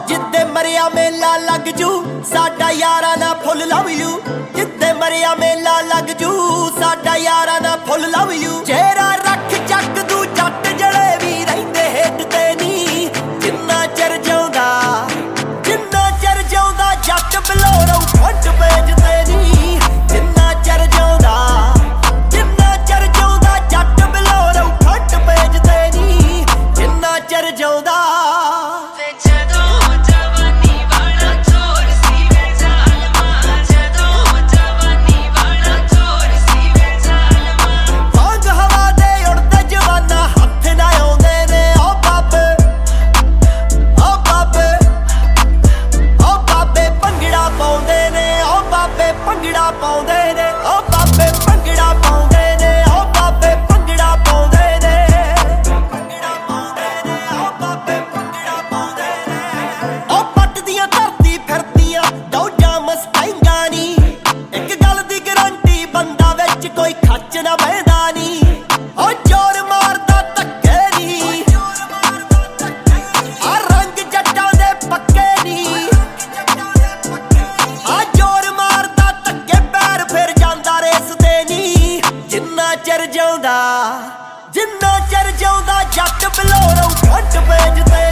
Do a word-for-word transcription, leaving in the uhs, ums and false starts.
जिद्दे मरिया मेला लग जू साडा यारा ना फुल लव यू। जिद्दे मरिया मेला लग जू साडा यारा ना फुल लव यू। चेहरा रख चक दू जट जले भी रहिंदे हेठ ते नी। जिन्ना चर जाउंदा जिन्ना चर जाउंदा जट बलोरौ फ्रंट पेज ते नी। जिन्ना चर जाउंदा जिन्ना चर जाउंदा जट बलोरौ फ्रंट पेज ते नी। जिन्ना चर जाउंदा कोई खच ना बहदा नी। ओ जोर मारदा धक्के नी आ रंग जट्टां दे पक्के नी। आ जोर मारदा धक्के पैर फिर जांदा रेस ते नी। जिन्ना चर जाउंदा जिन्ना चर जाउंदा जट बलोरौ फ्रंट पेज ते